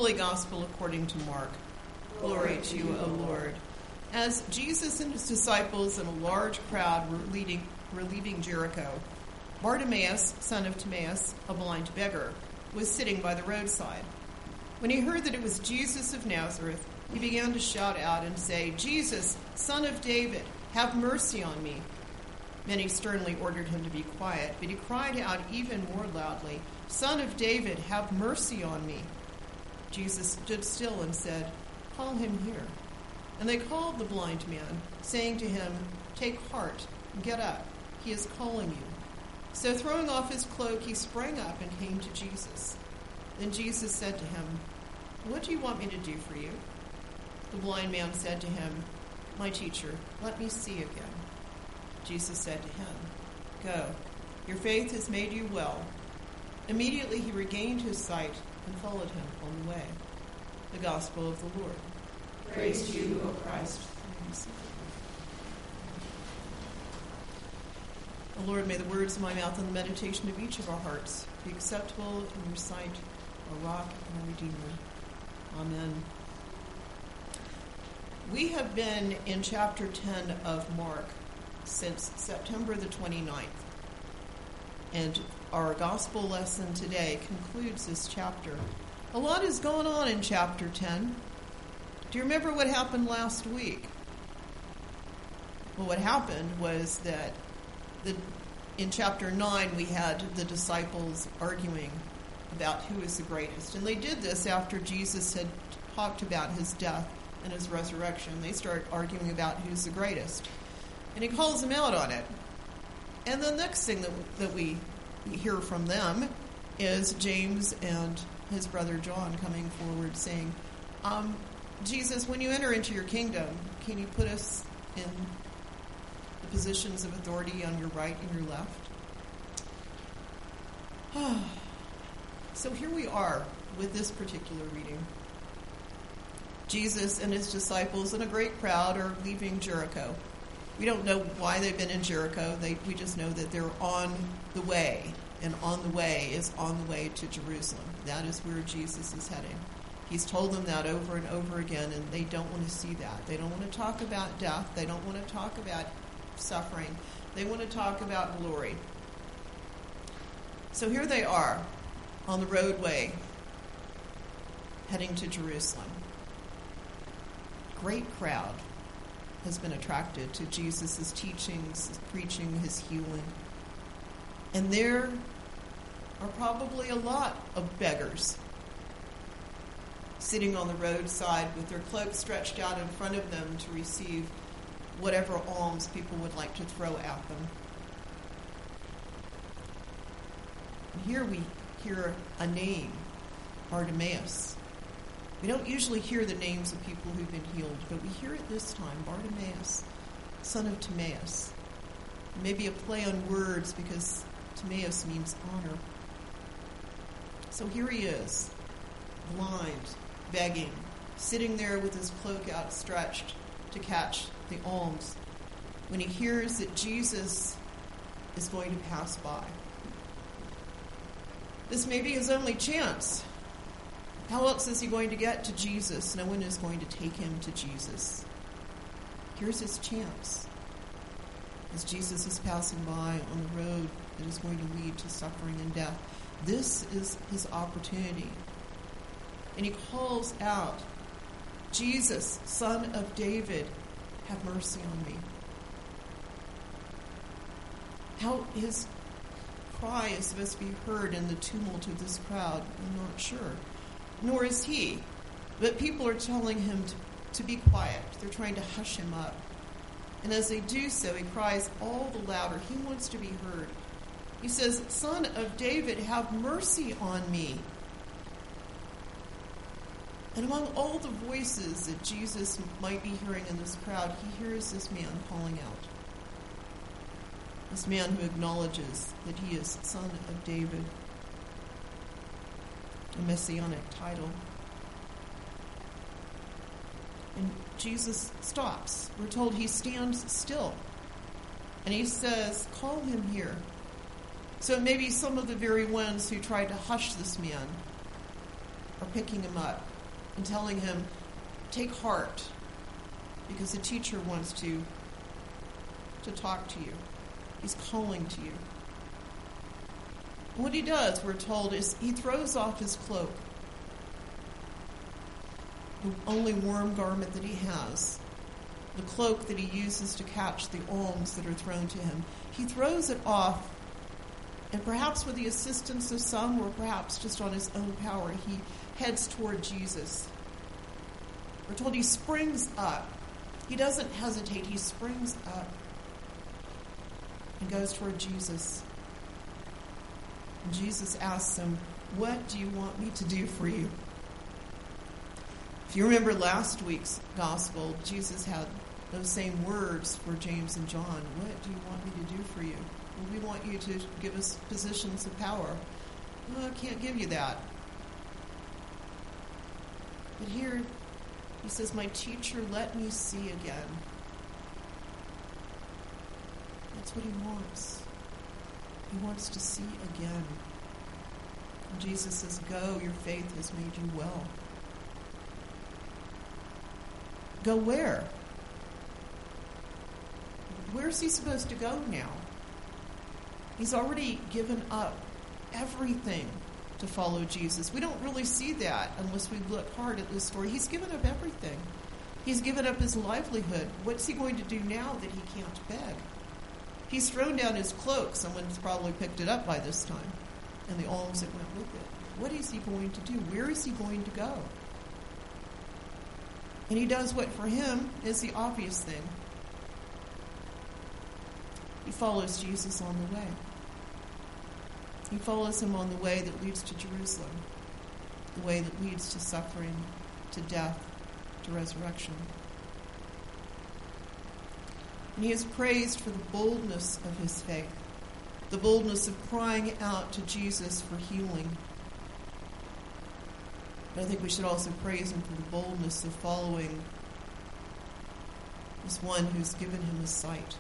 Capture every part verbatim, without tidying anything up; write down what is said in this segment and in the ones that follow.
Holy Gospel according to Mark. Glory to you, O Lord. As Jesus and his disciples and a large crowd were, leading, were leaving Jericho, Bartimaeus, son of Timaeus, a blind beggar, was sitting by the roadside. When he heard that it was Jesus of Nazareth, he began to shout out and say, "Jesus, Son of David, have mercy on me." Many sternly ordered him to be quiet, but he cried out even more loudly, "Son of David, have mercy on me." Jesus stood still and said, "Call him here." And they called the blind man, saying to him, "Take heart, get up, he is calling you." So throwing off his cloak, he sprang up and came to Jesus. Then Jesus said to him, "What do you want me to do for you?" The blind man said to him, "My teacher, let me see again." Jesus said to him, "Go, your faith has made you well." Immediately he regained his sight and followed him on the way. The Gospel of the Lord. Praise to you, O Christ. O Lord, may the words of my mouth and the meditation of each of our hearts be acceptable in your sight, our rock and our Redeemer. Amen. We have been in chapter ten of Mark since September the twenty-ninth. And our gospel lesson today concludes this chapter. A lot is going on in chapter ten. Do you remember what happened last week? Well, what happened was that the, in chapter nine we had the disciples arguing about who is the greatest. And they did this after Jesus had talked about his death and his resurrection. They start arguing about who's the greatest. And he calls them out on it. And the next thing that, that we hear from them is James and his brother John coming forward saying, um, Jesus, when you enter into your kingdom, can you put us in the positions of authority on your right and your left? So here we are with this particular reading. Jesus and his disciples and a great crowd are leaving Jericho. We don't know why they've been in Jericho. They, we just know that they're on the way, and on the way is on the way to Jerusalem. That is where Jesus is heading. He's told them that over and over again, and they don't want to see that. They don't want to talk about death. They don't want to talk about suffering. They want to talk about glory. So here they are on the roadway heading to Jerusalem. Great crowd has been attracted to Jesus' teachings, his preaching, his healing. And there are probably a lot of beggars sitting on the roadside with their cloaks stretched out in front of them to receive whatever alms people would like to throw at them. And here we hear a name, Bartimaeus. We don't usually hear the names of people who've been healed, but we hear it this time, Bartimaeus, son of Timaeus. Maybe a play on words because Timaeus means honor. So here he is, blind, begging, sitting there with his cloak outstretched to catch the alms, when he hears that Jesus is going to pass by. This may be his only chance. How else is he going to get to Jesus? No one is going to take him to Jesus. Here's his chance. As Jesus is passing by on the road that is going to lead to suffering and death, this is his opportunity. And he calls out, "Jesus, Son of David, have mercy on me." How his cry is supposed to be heard in the tumult of this crowd, I'm not sure. Nor is he. But people are telling him to, to be quiet. They're trying to hush him up. And as they do so, he cries all the louder. He wants to be heard. He says, "Son of David, have mercy on me." And among all the voices that Jesus might be hearing in this crowd, he hears this man calling out. This man who acknowledges that he is Son of David. A messianic title. And Jesus stops. We're told he stands still. And he says, "Call him here." So maybe some of the very ones who tried to hush this man are picking him up and telling him, take heart, because the teacher wants to, to talk to you. He's calling to you. And what he does, we're told, is he throws off his cloak, the only warm garment that he has, the cloak that he uses to catch the alms that are thrown to him. He throws it off, and perhaps with the assistance of some, or perhaps just on his own power, he heads toward Jesus. We're told he springs up. He doesn't hesitate. He springs up and goes toward Jesus. And Jesus asks him, what do you want me to do for you? If you remember last week's gospel, Jesus had those same words for James and John. What do you want me to do for you? Well, we want you to give us positions of power. Well, I can't give you that. But here, he says, my teacher, let me see again. That's what he wants. He wants to see again. And Jesus says, go, your faith has made you well. Go where? Where's he supposed to go now? He's already given up everything to follow Jesus. We don't really see that unless we look hard at this story. He's given up everything. He's given up his livelihood. What's he going to do now that he can't beg? He's thrown down his cloak. Someone's probably picked it up by this time, and the alms that went with it. What is he going to do? Where is he going to go? And he does what for him is the obvious thing. He follows Jesus on the way. He follows him on the way that leads to Jerusalem, the way that leads to suffering, to death, to resurrection. And he is praised for the boldness of his faith, the boldness of crying out to Jesus for healing. But I think we should also praise him for the boldness of following this one who's given him his sight.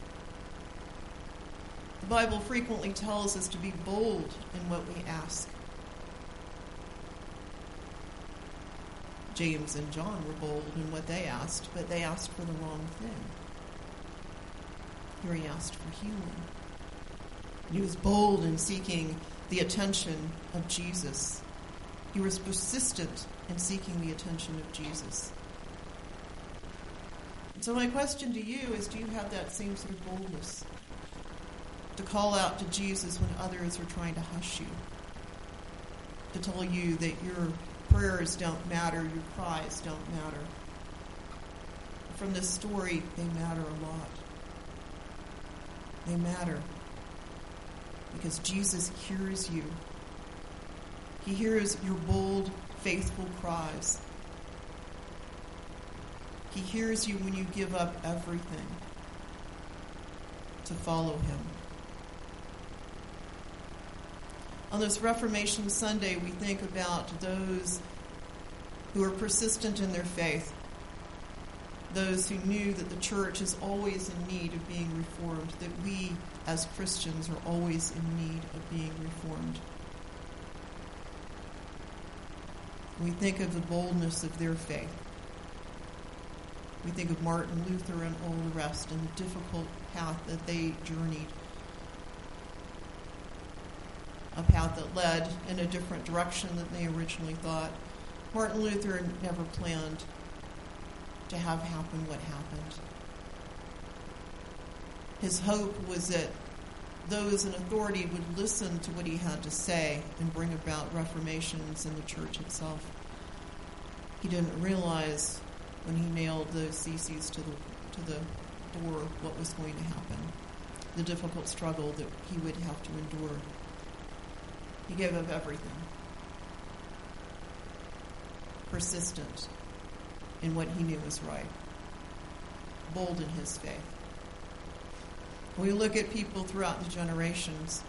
The Bible frequently tells us to be bold in what we ask. James and John were bold in what they asked, but they asked for the wrong thing. Here he asked for healing. He was bold in seeking the attention of Jesus. He was persistent in seeking the attention of Jesus. And so my question to you is, do you have that same sort of boldness to call out to Jesus when others are trying to hush you, to tell you that your prayers don't matter, your cries don't matter? From this story, they matter a lot. They matter because Jesus hears you. He hears your bold, faithful cries. He hears you when you give up everything to follow him. On this Reformation Sunday, we think about those who are persistent in their faith, those who knew that the church is always in need of being reformed, that we as Christians are always in need of being reformed. We think of the boldness of their faith. We think of Martin Luther and all the rest and the difficult path that they journeyed. A path that led in a different direction than they originally thought. Martin Luther never planned to have happen what happened. His hope was that those in authority would listen to what he had to say and bring about reformations in the church itself. He didn't realize when he nailed those theses to the to the door what was going to happen, the difficult struggle that he would have to endure. He gave up everything. Persistent in what he knew was right. Bold in his faith. We look at people throughout the generations,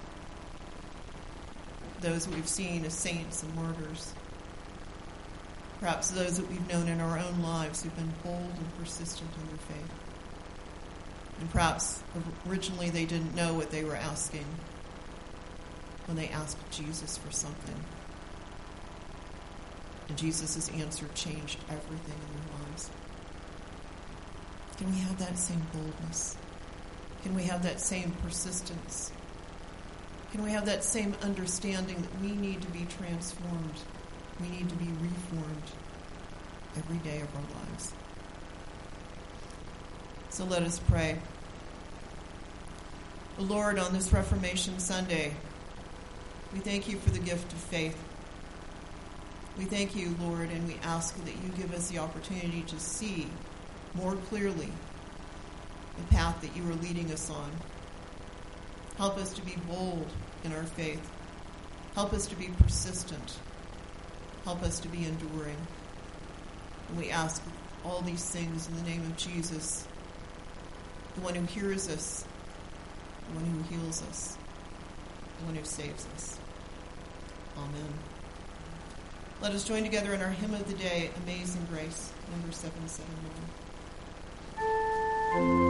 those we've seen as saints and martyrs, perhaps those that we've known in our own lives who've been bold and persistent in their faith. And perhaps originally they didn't know what they were asking when they asked Jesus for something. And Jesus' answer changed everything in their lives. Can we have that same boldness? Can we have that same persistence? Can we have that same understanding that we need to be transformed? We need to be reformed every day of our lives. So let us pray. O Lord, on this Reformation Sunday, we thank you for the gift of faith. We thank you, Lord, and we ask that you give us the opportunity to see more clearly the path that you are leading us on. Help us to be bold in our faith. Help us to be persistent. Help us to be enduring. And we ask all these things in the name of Jesus, the one who hears us, the one who heals us, the one who saves us. Amen. Let us join together in our hymn of the day, Amazing Grace, number seven seventy-one.